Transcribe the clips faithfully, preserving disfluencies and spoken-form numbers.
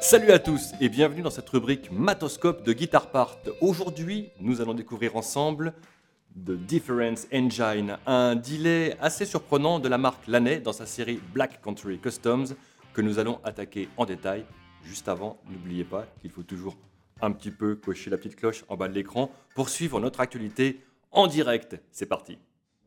Salut à tous et bienvenue dans cette rubrique Matoscope de Guitar Part. Aujourd'hui, nous allons découvrir ensemble The Difference Engine, un delay assez surprenant de la marque Laney dans sa série Black Country Customs que nous allons attaquer en détail. Juste avant, n'oubliez pas qu'il faut toujours un petit peu cocher la petite cloche en bas de l'écran pour suivre notre actualité en direct. C'est parti.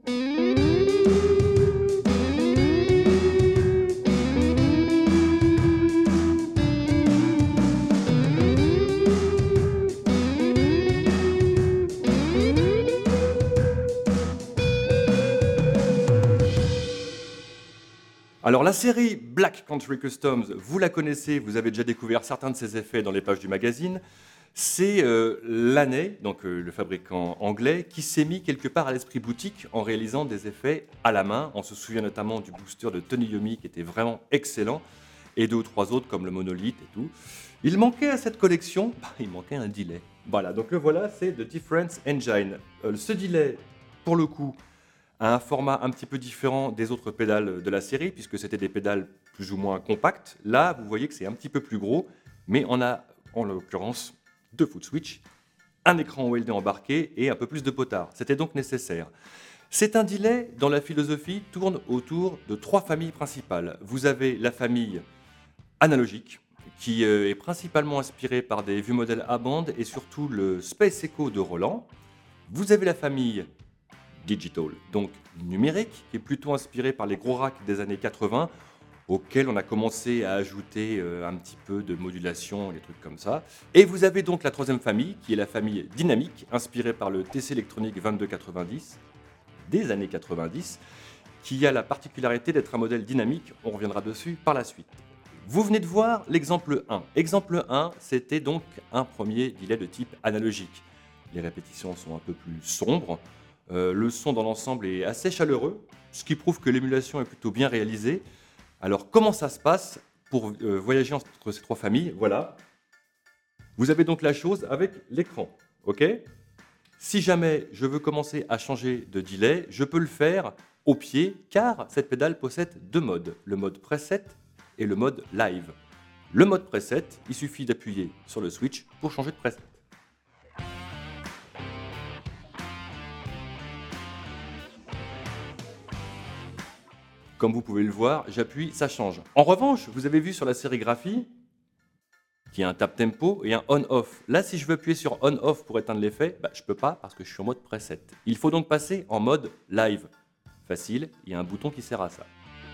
Alors la série Black Country Customs, vous la connaissez, vous avez déjà découvert certains de ses effets dans les pages du magazine. C'est euh, Laney, donc euh, le fabricant anglais, qui s'est mis quelque part à l'esprit boutique en réalisant des effets à la main. On se souvient notamment du booster de Tony Iommi qui était vraiment excellent, et deux ou trois autres comme le Monolith et tout. Il manquait à cette collection, bah, il manquait un delay. Voilà, donc le voilà, c'est The Difference Engine. Euh, ce delay, pour le coup, a un format un petit peu différent des autres pédales de la série, puisque c'était des pédales plus ou moins compactes. Là, vous voyez que c'est un petit peu plus gros, mais on a, en l'occurrence, deux foot switch, un écran O L E D embarqué et un peu plus de potard. C'était donc nécessaire. C'est un delay dont la philosophie tourne autour de trois familles principales. Vous avez la famille analogique, qui est principalement inspirée par des vieux modèles A-band et surtout le Space Echo de Roland. Vous avez la famille digital, donc numérique, qui est plutôt inspiré par les gros racks des années quatre-vingts, auxquels on a commencé à ajouter euh, un petit peu de modulation, des trucs comme ça. Et vous avez donc la troisième famille, qui est la famille dynamique, inspirée par le T C Electronic vingt-deux quatre-vingt-dix, des années quatre-vingt-dix, qui a la particularité d'être un modèle dynamique, on reviendra dessus par la suite. Vous venez de voir l'exemple un. Exemple un, c'était donc un premier delay de type analogique. Les répétitions sont un peu plus sombres. Euh, le son dans l'ensemble est assez chaleureux, ce qui prouve que l'émulation est plutôt bien réalisée. Alors comment ça se passe pour euh, voyager entre ces trois familles? Voilà. Vous avez donc la chose avec l'écran. Ok. Si jamais je veux commencer à changer de delay, je peux le faire au pied, car cette pédale possède deux modes, le mode preset et le mode live. Le mode preset, il suffit d'appuyer sur le switch pour changer de preset. Comme vous pouvez le voir, j'appuie, ça change. En revanche, vous avez vu sur la sérigraphie qu'il y a un tap tempo et un on-off. Là, si je veux appuyer sur on-off pour éteindre l'effet, bah, je ne peux pas parce que je suis en mode preset. Il faut donc passer en mode live. Facile, il y a un bouton qui sert à ça.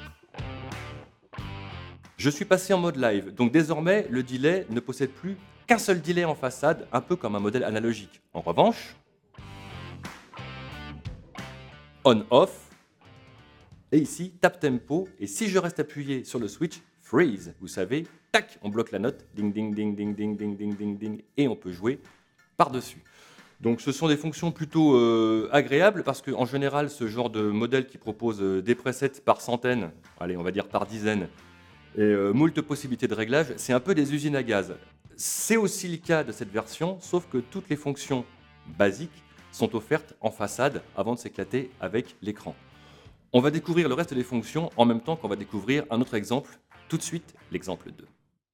Je suis passé en mode live, donc désormais, le delay ne possède plus qu'un seul delay en façade, un peu comme un modèle analogique. En revanche, on-off, et ici, tap tempo, et si je reste appuyé sur le switch, freeze, vous savez, tac, on bloque la note, ding, ding, ding, ding, ding, ding, ding, ding, ding, et on peut jouer par-dessus. Donc ce sont des fonctions plutôt euh, agréables, parce qu'en général, ce genre de modèle qui propose euh, des presets par centaines, allez, on va dire par dizaines, et euh, moult possibilités de réglage, c'est un peu des usines à gaz. C'est aussi le cas de cette version, sauf que toutes les fonctions basiques sont offertes en façade avant de s'éclater avec l'écran. On va découvrir le reste des fonctions en même temps qu'on va découvrir un autre exemple. Tout de suite, l'exemple deux.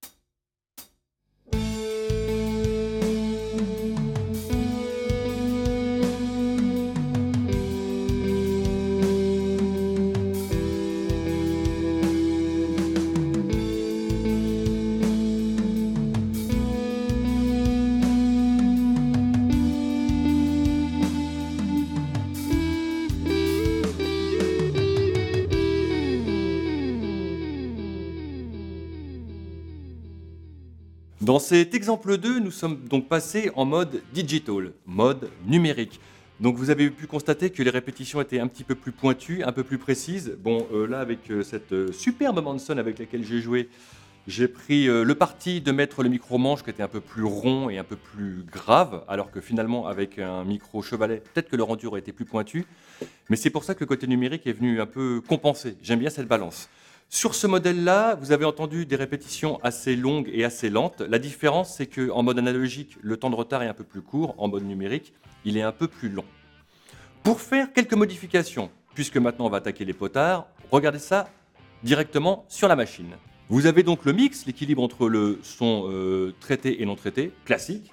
Dans cet exemple deux, nous sommes donc passés en mode digital, mode numérique. Donc vous avez pu constater que les répétitions étaient un petit peu plus pointues, un peu plus précises. Bon, euh, là, avec euh, cette euh, superbe Manson avec laquelle j'ai joué, j'ai pris euh, le parti de mettre le micro-manche qui était un peu plus rond et un peu plus grave, alors que finalement, avec un micro chevalet, peut-être que le rendu aurait été plus pointu. Mais c'est pour ça que le côté numérique est venu un peu compenser. J'aime bien cette balance. Sur ce modèle-là, vous avez entendu des répétitions assez longues et assez lentes. La différence, c'est qu'en mode analogique, le temps de retard est un peu plus court. En mode numérique, il est un peu plus long. Pour faire quelques modifications, puisque maintenant on va attaquer les potards, regardez ça directement sur la machine. Vous avez donc le mix, l'équilibre entre le son euh, traité et non traité, classique.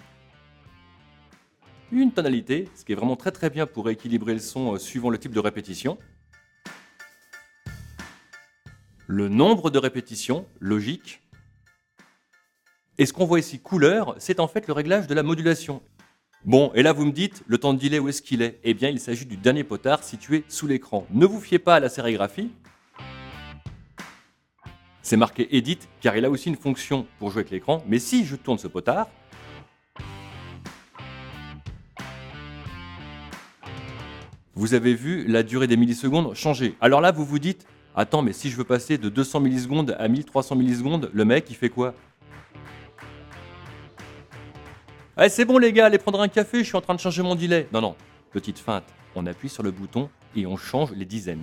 Une tonalité, ce qui est vraiment très très bien pour équilibrer le son euh, suivant le type de répétition. Le nombre de répétitions, logique. Et ce qu'on voit ici, couleur, c'est en fait le réglage de la modulation. Bon, et là vous me dites, le temps de delay, où est-ce qu'il est? Eh bien, il s'agit du dernier potard situé sous l'écran. Ne vous fiez pas à la sérigraphie. C'est marqué Edit, car il a aussi une fonction pour jouer avec l'écran. Mais si je tourne ce potard, vous avez vu la durée des millisecondes changer. Alors là, vous vous dites, attends, mais si je veux passer de deux cents millisecondes à mille trois cents millisecondes, le mec, il fait quoi? Eh, c'est bon les gars, allez prendre un café, je suis en train de changer mon delay. Non, non, petite feinte, on appuie sur le bouton et on change les dizaines.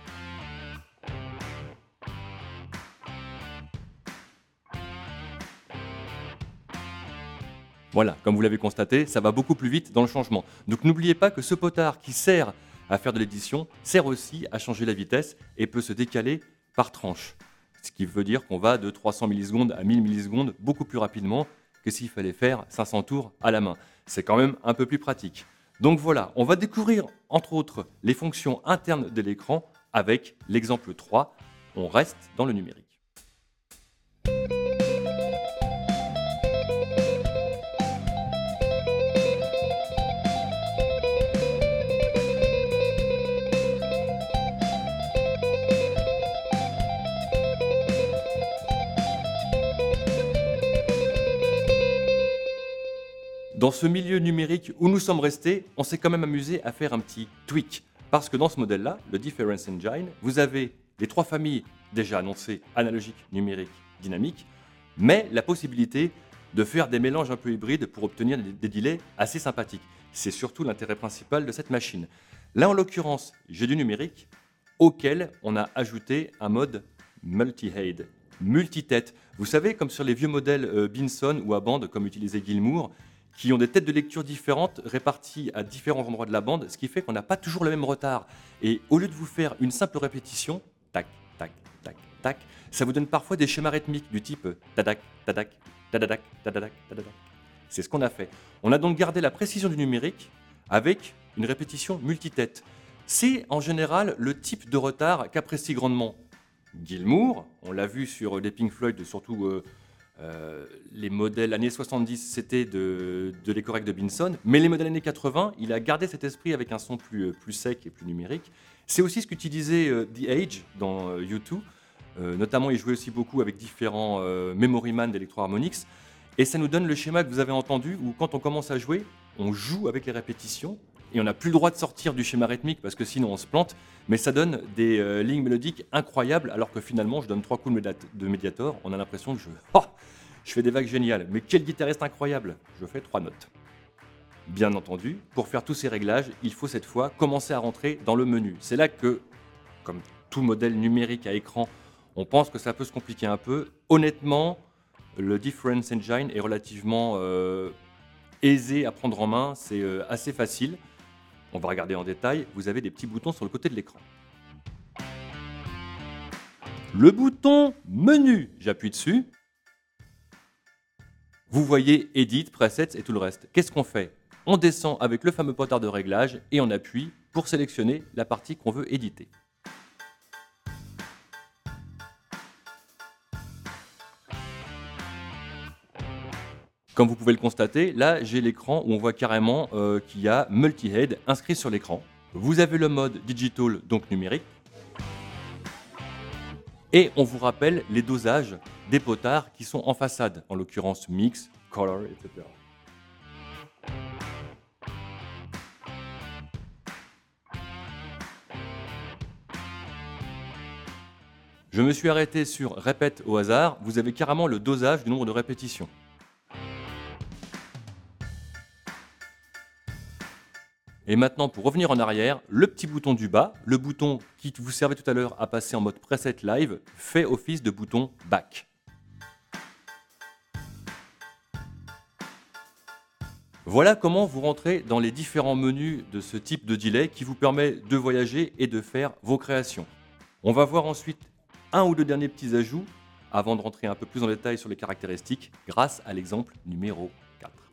Voilà, comme vous l'avez constaté, ça va beaucoup plus vite dans le changement. Donc n'oubliez pas que ce potard qui sert à faire de l'édition sert aussi à changer la vitesse et peut se décaler par tranche. Ce qui veut dire qu'on va de trois cents millisecondes à mille millisecondes beaucoup plus rapidement que s'il fallait faire cinq cents tours à la main. C'est quand même un peu plus pratique. Donc voilà, on va découvrir entre autres les fonctions internes de l'écran avec l'exemple trois. On reste dans le numérique. Dans ce milieu numérique où nous sommes restés, on s'est quand même amusé à faire un petit tweak. Parce que dans ce modèle-là, le Difference Engine, vous avez les trois familles déjà annoncées, analogique, numérique, dynamique, mais la possibilité de faire des mélanges un peu hybrides pour obtenir des delays assez sympathiques. C'est surtout l'intérêt principal de cette machine. Là, en l'occurrence, j'ai du numérique auquel on a ajouté un mode multi-head, multi-tête. Vous savez, comme sur les vieux modèles euh, Binson ou à bande, comme utilisait Gilmour, qui ont des têtes de lecture différentes réparties à différents endroits de la bande, ce qui fait qu'on n'a pas toujours le même retard. Et au lieu de vous faire une simple répétition, tac, tac, tac, tac, ça vous donne parfois des schémas rythmiques du type tadac, tadac, tadadac, tadadac, tadadac. C'est ce qu'on a fait. On a donc gardé la précision du numérique avec une répétition multitête. C'est en général le type de retard qu'apprécie grandement Gilmour. On l'a vu sur les Pink Floyd, surtout euh, Euh, les modèles années soixante-dix, c'était de, de les corrects de Binson, mais les modèles années quatre-vingts, il a gardé cet esprit avec un son plus, plus sec et plus numérique. C'est aussi ce qu'utilisait euh, The Age dans euh, U deux, euh, notamment il jouait aussi beaucoup avec différents euh, Memory Man d'Electro-Harmonix, et ça nous donne le schéma que vous avez entendu, où quand on commence à jouer, on joue avec les répétitions, et on n'a plus le droit de sortir du schéma rythmique parce que sinon on se plante, mais ça donne des euh, lignes mélodiques incroyables, alors que finalement je donne trois coups de, médiat- de médiator, on a l'impression que je, oh, je fais des vagues géniales. Mais quel guitariste incroyable! Je fais trois notes. Bien entendu, pour faire tous ces réglages, il faut cette fois commencer à rentrer dans le menu. C'est là que, comme tout modèle numérique à écran, on pense que ça peut se compliquer un peu. Honnêtement, le Difference Engine est relativement euh, aisé à prendre en main, c'est euh, assez facile. On va regarder en détail, vous avez des petits boutons sur le côté de l'écran. Le bouton menu, j'appuie dessus. Vous voyez Edit, Presets et tout le reste. Qu'est-ce qu'on fait? On descend avec le fameux potard de réglage et on appuie pour sélectionner la partie qu'on veut éditer. Comme vous pouvez le constater, là j'ai l'écran où on voit carrément euh, qu'il y a multi-head inscrit sur l'écran. Vous avez le mode digital, donc numérique. Et on vous rappelle les dosages des potards qui sont en façade, en l'occurrence mix, color, et cetera. Je me suis arrêté sur répète au hasard, vous avez carrément le dosage du nombre de répétitions. Et maintenant, pour revenir en arrière, le petit bouton du bas, le bouton qui vous servait tout à l'heure à passer en mode preset live, fait office de bouton back. Voilà comment vous rentrez dans les différents menus de ce type de delay qui vous permet de voyager et de faire vos créations. On va voir ensuite un ou deux derniers petits ajouts. avant de rentrer un peu plus en détail sur les caractéristiques grâce à l'exemple numéro quatre.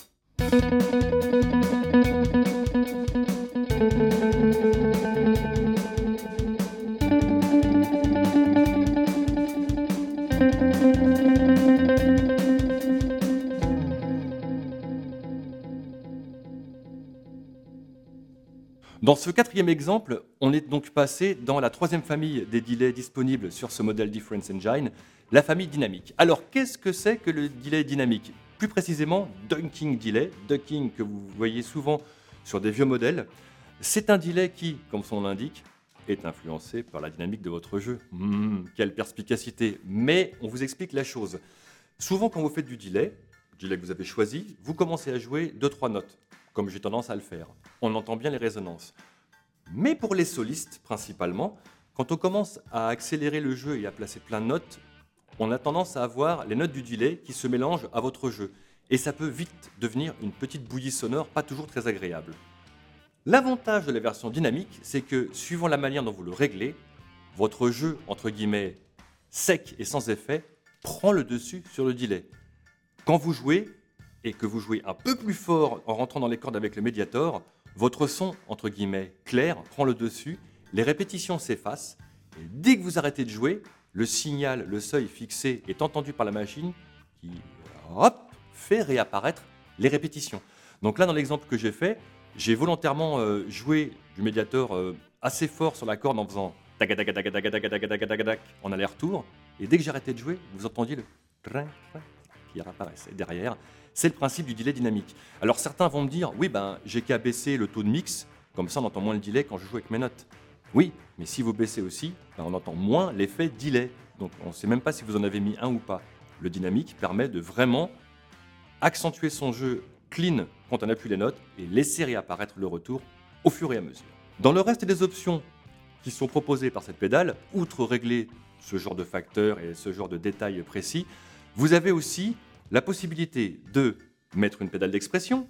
Dans ce quatrième exemple, on est donc passé dans la troisième famille des delays disponibles sur ce modèle Difference Engine, la famille dynamique. Alors, qu'est-ce que c'est que le delay dynamique? Plus précisément, Dunking Delay, Dunking que vous voyez souvent sur des vieux modèles. C'est un delay qui, comme son nom l'indique, est influencé par la dynamique de votre jeu. Mmh, quelle perspicacité! Mais on vous explique la chose. Souvent, quand vous faites du delay, le delay que vous avez choisi, vous commencez à jouer deux trois notes, comme j'ai tendance à le faire. On entend bien les résonances. Mais pour les solistes, principalement, quand on commence à accélérer le jeu et à placer plein de notes, on a tendance à avoir les notes du delay qui se mélangent à votre jeu. Et ça peut vite devenir une petite bouillie sonore pas toujours très agréable. L'avantage de la version dynamique, c'est que suivant la manière dont vous le réglez, votre jeu, entre guillemets, sec et sans effet, prend le dessus sur le delay. Quand vous jouez, et que vous jouez un peu plus fort en rentrant dans les cordes avec le Mediator, votre son, entre guillemets, clair, prend le dessus, les répétitions s'effacent, et dès que vous arrêtez de jouer, le signal, le seuil fixé est entendu par la machine qui, hop, fait réapparaître les répétitions. Donc là, dans l'exemple que j'ai fait, j'ai volontairement euh, joué du Mediator euh, assez fort sur la corde en faisant tagadagadagadagadagadagadagadagadagadagadac en aller-retour, et dès que j'arrêtais de jouer, vous entendiez le trin, trin qui réapparaissait derrière. C'est le principe du delay dynamique. Alors certains vont me dire, oui, ben, j'ai qu'à baisser le taux de mix, comme ça on entend moins le delay quand je joue avec mes notes. Oui, mais si vous baissez aussi, ben, on entend moins l'effet delay. Donc on ne sait même pas si vous en avez mis un ou pas. Le dynamique permet de vraiment accentuer son jeu clean quand on appuie les notes et laisser réapparaître le retour au fur et à mesure. Dans le reste des options qui sont proposées par cette pédale, outre régler ce genre de facteurs et ce genre de détails précis, vous avez aussi la possibilité de mettre une pédale d'expression,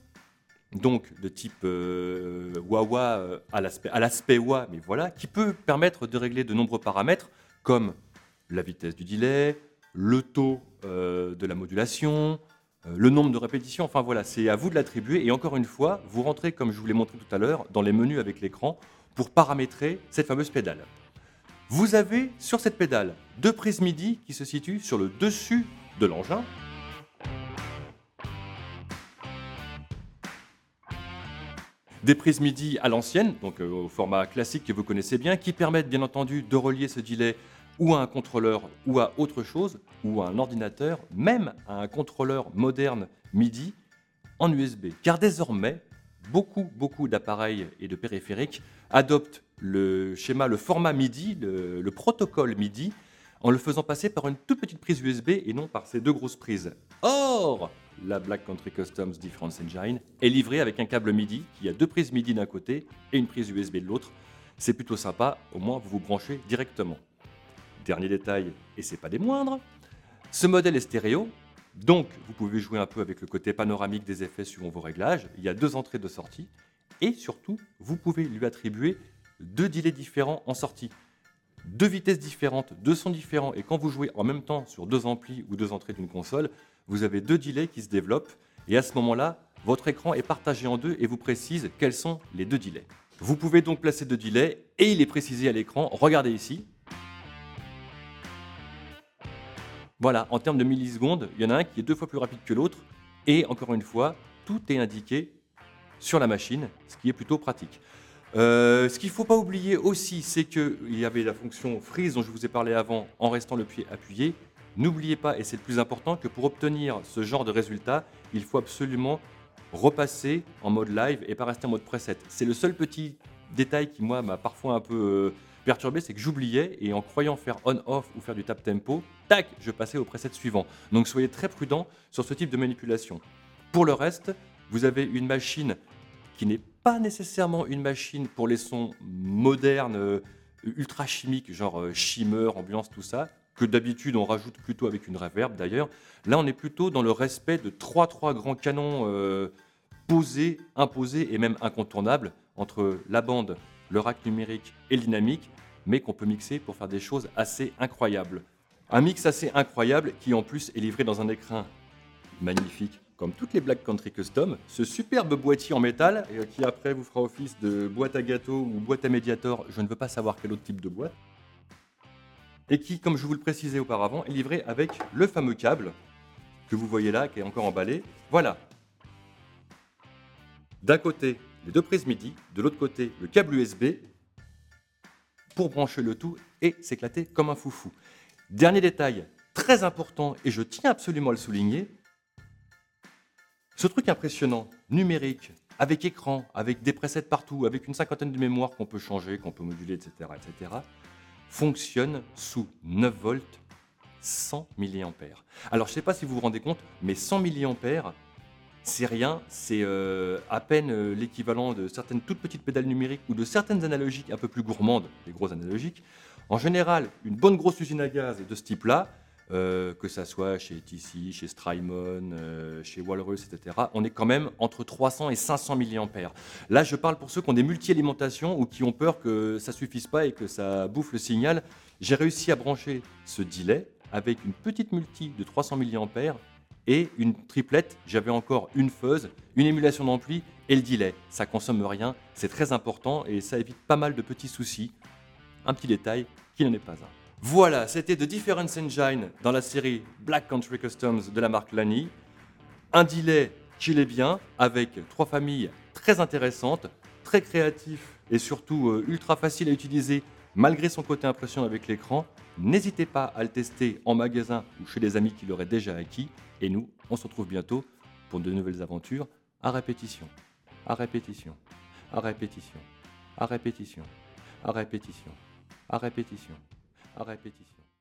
donc de type euh, wah-wah euh, à l'aspect à l'aspect wah, mais voilà, qui peut permettre de régler de nombreux paramètres comme la vitesse du delay, le taux euh, de la modulation, euh, le nombre de répétitions, enfin voilà, c'est à vous de l'attribuer. Et encore une fois, vous rentrez, comme je vous l'ai montré tout à l'heure, dans les menus avec l'écran pour paramétrer cette fameuse pédale. Vous avez sur cette pédale deux prises MIDI qui se situent sur le dessus de l'engin. Des prises MIDI à l'ancienne, donc euh, au format classique que vous connaissez bien, qui permettent bien entendu de relier ce delay ou à un contrôleur ou à autre chose, ou à un ordinateur, même à un contrôleur moderne MIDI en U S B. Car désormais, beaucoup, beaucoup d'appareils et de périphériques adoptent le schéma, le format MIDI, le, le protocole MIDI, en le faisant passer par une toute petite prise U S B et non par ces deux grosses prises. Or, la Black Country Customs Difference Engine est livrée avec un câble MIDI qui a deux prises MIDI d'un côté et une prise U S B de l'autre. C'est plutôt sympa, au moins vous vous branchez directement. Dernier détail, et c'est pas des moindres, ce modèle est stéréo, donc vous pouvez jouer un peu avec le côté panoramique des effets suivant vos réglages. Il y a deux entrées de sortie, et surtout, vous pouvez lui attribuer deux delays différents en sortie. Deux vitesses différentes, deux sons différents, et quand vous jouez en même temps sur deux amplis ou deux entrées d'une console, vous avez deux delays qui se développent, et à ce moment-là, votre écran est partagé en deux et vous précise quels sont les deux delays. Vous pouvez donc placer deux delays, et il est précisé à l'écran, regardez ici. Voilà, en termes de millisecondes, il y en a un qui est deux fois plus rapide que l'autre, et encore une fois, tout est indiqué sur la machine, ce qui est plutôt pratique. Euh, ce qu'il ne faut pas oublier aussi, c'est qu'il y avait la fonction freeze dont je vous ai parlé avant en restant le pied appuyé. N'oubliez pas, et c'est le plus important, que pour obtenir ce genre de résultat, il faut absolument repasser en mode live et pas rester en mode preset. C'est le seul petit détail qui, moi, m'a parfois un peu euh, perturbé, c'est que j'oubliais et en croyant faire on-off ou faire du tap tempo, tac, je passais au preset suivant. Donc soyez très prudents sur ce type de manipulation. Pour le reste, vous avez une machine qui n'est pas nécessairement une machine pour les sons modernes, euh, ultra chimiques, genre euh, shimmer, ambiance, tout ça, que d'habitude on rajoute plutôt avec une reverb d'ailleurs. Là, on est plutôt dans le respect de trois trois grands canons euh, posés, imposés et même incontournables entre la bande, le rack numérique et le dynamique, mais qu'on peut mixer pour faire des choses assez incroyables. Un mix assez incroyable qui en plus est livré dans un écrin magnifique, comme toutes les Black Country Custom. Ce superbe boîtier en métal, et qui après vous fera office de boîte à gâteau ou boîte à médiator, je ne veux pas savoir quel autre type de boîte. Et qui, comme je vous le précisais auparavant, est livré avec le fameux câble que vous voyez là, qui est encore emballé. Voilà. D'un côté, les deux prises MIDI, de l'autre côté, le câble U S B pour brancher le tout et s'éclater comme un foufou. Dernier détail très important, et je tiens absolument à le souligner, ce truc impressionnant, numérique, avec écran, avec des presets partout, avec une cinquantaine de mémoires qu'on peut changer, qu'on peut moduler, et cetera, et cetera, fonctionne sous neuf volts, cent milliampères. Alors je ne sais pas si vous vous rendez compte, mais cent milliampères, c'est rien, c'est euh, à peine euh, l'équivalent de certaines toutes petites pédales numériques ou de certaines analogiques un peu plus gourmandes, les grosses analogiques. En général, une bonne grosse usine à gaz de ce type-là, euh, que ça soit chez T C, chez Strymon, euh, chez Walrus, et cetera, on est quand même entre trois cents et cinq cents milliampères. Là, je parle pour ceux qui ont des multi-alimentations ou qui ont peur que ça ne suffise pas et que ça bouffe le signal. J'ai réussi à brancher ce delay avec une petite multi de trois cents milliampères et une triplette. J'avais encore une fuzz, une émulation d'ampli et le delay. Ça consomme rien, c'est très important et ça évite pas mal de petits soucis. Un petit détail qui n'en est pas un. Voilà, c'était The Difference Engine dans la série Black Country Customs de la marque Lanny. Un delay qui l'est bien, avec trois familles très intéressantes, très créatifs et surtout euh, ultra facile à utiliser malgré son côté impressionnant avec l'écran. N'hésitez pas à le tester en magasin ou chez des amis qui l'auraient déjà acquis. Et nous, on se retrouve bientôt pour de nouvelles aventures à répétition, à répétition, à répétition, à répétition, à répétition, à répétition, à répétition.